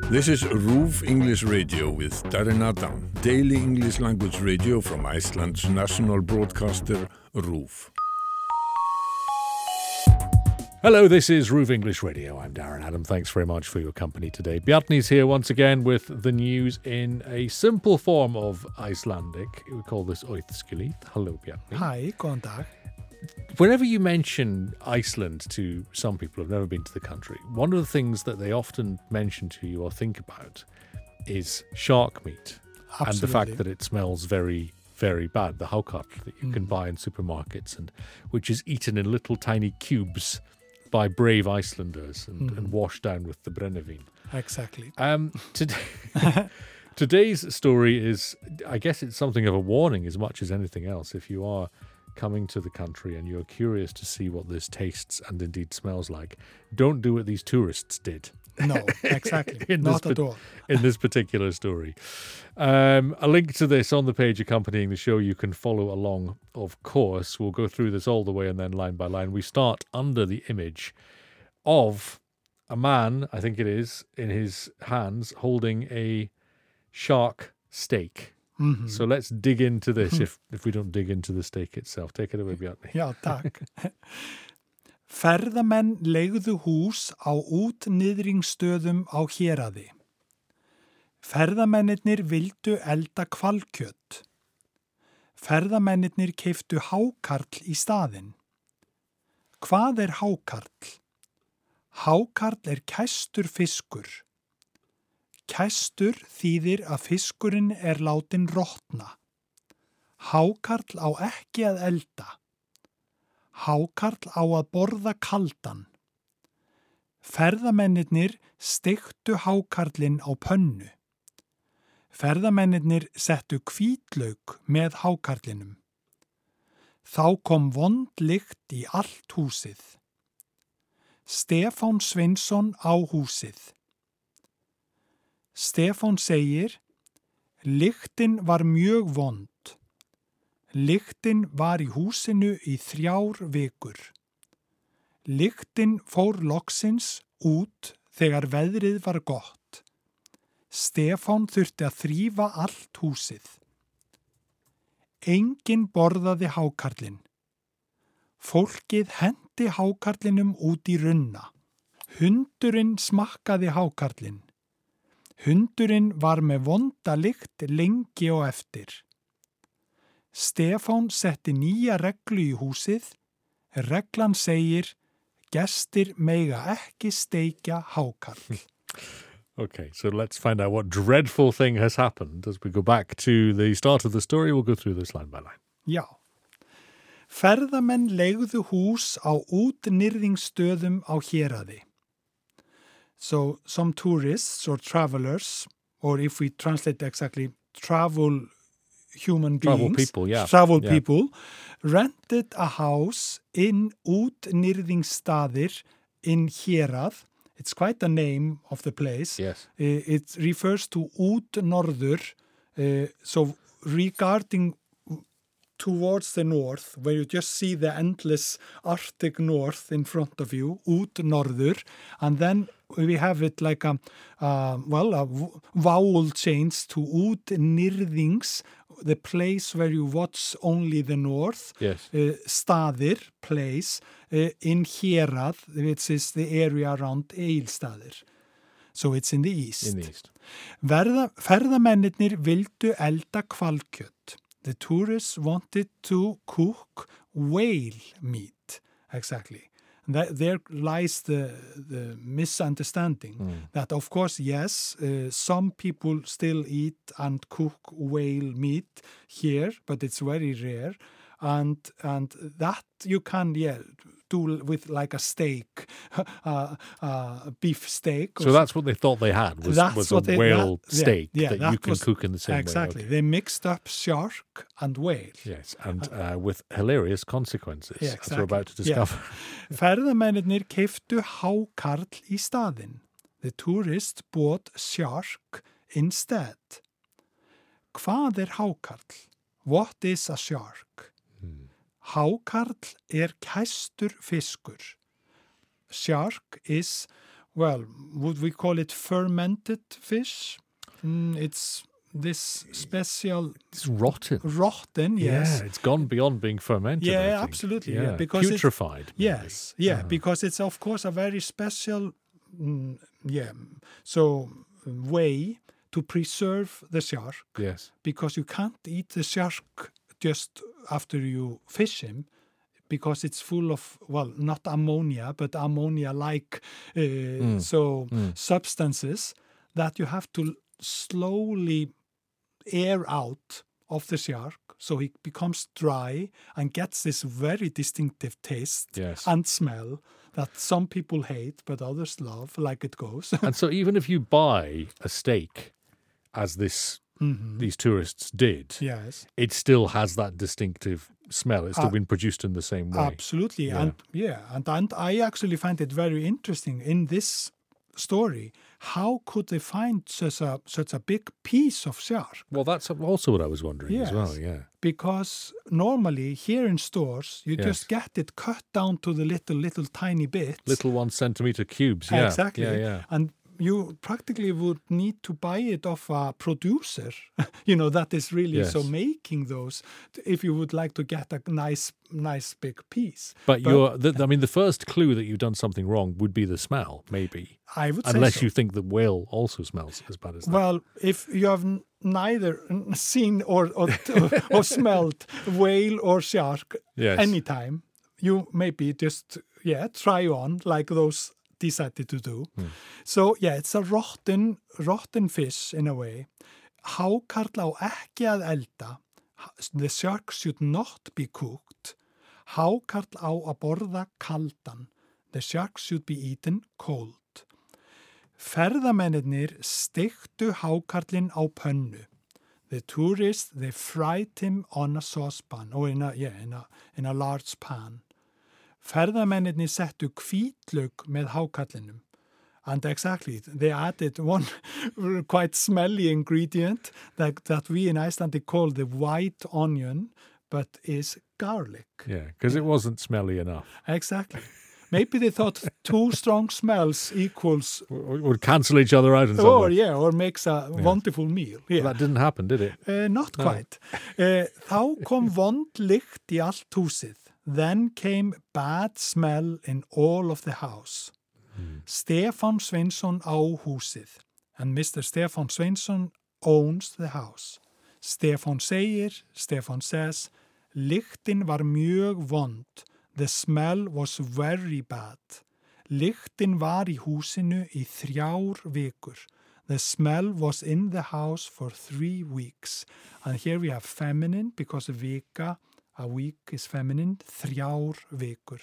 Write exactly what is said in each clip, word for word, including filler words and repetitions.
This is RÚV English Radio with Darren Adam, daily English language radio from Iceland's national broadcaster, RÚV. Hello, this is RÚV English Radio. I'm Darren Adam. Thanks very much for your company today. Bjarni's here once again with the news in a simple form of Icelandic. We call this Oithskilith. Hello, Bjarni. Hi, góðan dag. Whenever you mention Iceland to some people who've never been to the country, one of the things that they often mention to you or think about is shark meat. Absolutely. And the fact that it smells very, very bad, the hákarl that you mm. can buy in supermarkets, and which is eaten in little tiny cubes by brave Icelanders and, mm. and washed down with the brennivin. Exactly. Um, today, today's story is, I guess it's something of a warning as much as anything else. If you are coming to the country and you're curious to see what this tastes and indeed smells like, don't do what these tourists did. No, exactly. in Not this, at all. in this particular story. Um, a link to this on the page accompanying the show. You can follow along, of course. We'll go through this all the way and then line by line. We start under the image of a man, I think it is, in his hands holding a shark steak. Mm-hmm. So let's dig into this if, if we don't dig into the steak itself. Take it away, Bjarni. Já, takk. Ferðamenn leigðu hús á útniðringsstöðum á Héraði. Ferðamennirnir vildu elda hvalkjöt. Ferðamennirnir keyptu hákarl í staðinn. Hvað er hákarl? Hákarl er kæstur fiskur. Kæstur þýðir að fiskurinn er látin rotna. Hákarl á ekki að elda. Hákarl á að borða kaldan. Ferðamennirnir steiktu hákarlinn á pönnu. Ferðamennirnir settu hvítlauk með hákarlinum. Þá kom vond lykt í allt húsið. Stefán Sveinsson á húsið. Stefán segir, lyktin var mjög vond. Lyktin var í húsinu í þrjár vikur. Lyktin fór loksins út þegar veðrið var gott. Stefán þurfti að þrífa allt húsið. Enginn borðaði hákarlinn. Fólkið hendi hákarlinum út í runna. Hundurinn smakkaði hákarlinn. Hundurinn var með vonda lykt lengi og eftir. Stefán setti nýja reglu í húsið. Reglan segir, gestir mega ekki steikja hákarl. Okay, so let's find out what dreadful thing has happened. As we go back to the start of the story, we'll go through this line by line. Já. Ferðamenn leigðu hús á útnyrðingsstöðum á Héraði. So some tourists or travelers, or if we translate exactly, travel human beings, travel people, yeah. travel yeah. people, rented a house in útnyrðingsstaðir in Hérað. It's quite a name of the place. Yes. Uh, it refers to útnorður, uh, so regarding towards the north, where you just see the endless Arctic north in front of you, útnorður, and then we have it like a, uh, well, a vowel change to útnyrðings, the place where you watch only the north, yes. uh, staðir, place, uh, in Hérað, which is the area around Egilsstaðir. So it's in the east. In the east. Verða, ferðamennirnir vildu elda hvalkjöt. The tourists wanted to cook whale meat, exactly. That, there lies the, the misunderstanding mm. that, of course, yes, uh, some people still eat and cook whale meat here, but it's very rare. And and that you can, yeah, do with like a steak, uh, uh, beef steak. So that's what they thought they had, was, was a they, whale that, steak yeah, yeah, that, that you can was, cook in the same exactly. way. Exactly. Okay. They mixed up shark and whale. Yes, and uh, with hilarious consequences, yeah, exactly. as we're about to discover. Yeah. Ferðamennirnir keyptu hákarl í staðinn. The tourists bought shark instead. Hvað er hákarl? What is a shark? Hmm. Hákarl er kæstur fiskur. Shark is well, would we call it fermented fish? Mm, it's this special It's rotten. rotten, yes. Yeah, it's gone beyond being fermented. Yeah, I think. absolutely, yeah, because it's- putrefied. maybe. Yes, yeah, Uh-huh. because it's of course a very special, mm, yeah, so way to preserve the shark, Yes. because you can't eat the shark just after you fish him, because it's full of, well, not ammonia, but ammonia-like uh, so substances that you have to slowly air out of the shark, so he becomes dry and gets this very distinctive taste Yes. and smell that some people hate but others love, like it goes. And so even if you buy a steak, as this these tourists did, Yes, it still has that distinctive smell. It's still Uh, been produced in the same way. absolutely. Yeah. And yeah, and, and I actually find it very interesting in this story. How could they find such a such a big piece of shark? Well, that's also what I was wondering as well. Yes. Yeah. Because normally here in stores you Yes. just get it cut down to the little little tiny bits. Little one centimeter cubes. Yeah. Exactly. Yeah. Yeah. And you practically would need to buy it off a producer, you know, that is really so Yes. making those, if you would like to get a nice, nice big piece. But, you're, the, I mean, the first clue that you've done something wrong would be the smell, maybe. I would say Unless so. you think the whale also smells as bad as that. Well, if you have n- neither seen or or, or smelled whale or shark Yes. anytime, you maybe just, yeah, try on like those decided to do. Hmm. So, yeah, it's a rotten, rotten fish in a way. Hákarl á ekki að elda. The shark should not be cooked. Hákarl á að borða kaldan. The shark should be eaten cold. Ferðamennirnir steiktu hákarlinn á pönnu. The tourists, they fried him on a saucepan, or in a, yeah, in a, in a large pan. Ferðamennirnir settu hvítlauk með hákarlinum. And exactly, they added one quite smelly ingredient that, that we in Iceland call the white onion, but is garlic. Yeah, because it wasn't smelly enough. Exactly. Maybe they thought two strong smells equals, Would would cancel each other out in some or way. yeah, or makes a wonderful meal. Yeah. That didn't happen, did it? Uh, not quite. Uh, þá kom vond lykt í allt húsið. Then came bad smell in all of the house. Stefán Sveinsson á húsið. And Mister Stefán Sveinsson owns the house. Stefán segir, Stefán says, lyktin var mjög vond. The smell was very bad. Lyktin var í húsinu í þrjár vikur. The smell was in the house for three weeks. And here we have feminine, because vika, a week is feminine, þrjár vikur.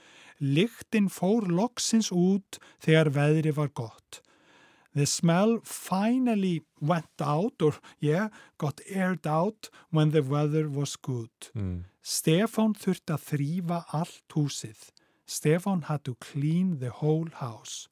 Lyktin fór loksins út þegar veðrið var gott. The smell finally went out, or yeah, got aired out when the weather was good. Stefán þurfti að þrífa allt húsið. Stefán had to clean the whole house.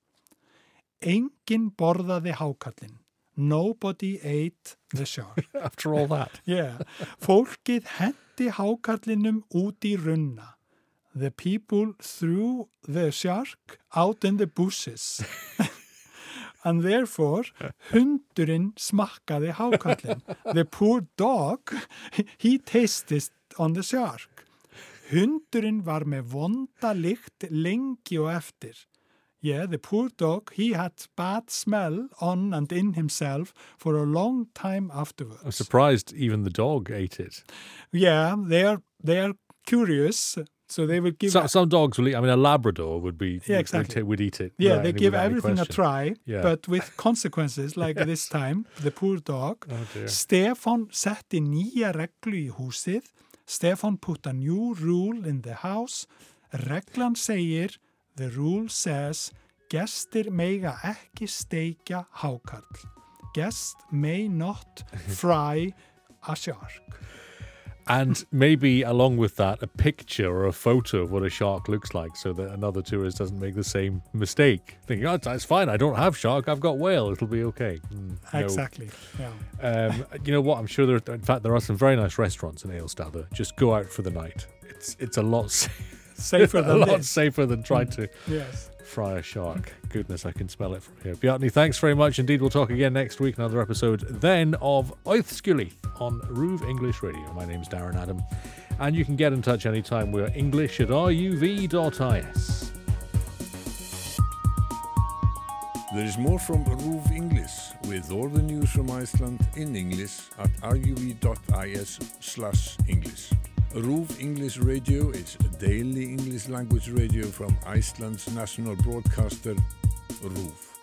Enginn borðaði hákarlinn. Nobody ate the shark. After all that. Yeah. Fólkið hendi hákarlinum út í runna. The people threw the shark out in the bushes. And therefore, hundurinn smakkaði hákarlinn. The poor dog, he tasted on the shark. Hundurinn var með vonda lykt lengi og eftir. Yeah, the poor dog, he had bad smell on and in himself for a long time afterwards. I'm surprised even the dog ate it. Yeah, they are they are curious, so they will give. So, some dogs will eat. I mean, a Labrador would be. Yeah, would- exactly. Would, would eat it. yeah, without they any- give without any everything a question. try, Yeah. but with consequences, like this time, the poor dog. Oh dear. Stefán setti nýja reglu í húsið. Stefán put a new rule in the house. Reglan segir, the rule says, gestir mega ekki steikja hákarl. Guest may not fry a shark. And maybe along with that, a picture or a photo of what a shark looks like, so that another tourist doesn't make the same mistake. Thinking, oh, that's fine. I don't have shark. I've got whale. It'll be okay. Mm, no. Exactly. Yeah. Um, you know what? I'm sure there. In fact, there are some very nice restaurants in Aelstadr. Just go out for the night. It's it's a lot sa- Safer a than lot this. safer than trying to Yes. Fryer shark. Goodness, I can smell it from here. Bjarni, thanks very much indeed. We'll talk again next week, another episode then of Oithskuli on Ruv English Radio. My name's Darren Adam, and you can get in touch anytime. We're English at R U V dot I S. There is more from Ruv English with all the news from Iceland in English at R U V dot I S slash English. Ruv English Radio is a daily English language radio from Iceland's national broadcaster, Ruv.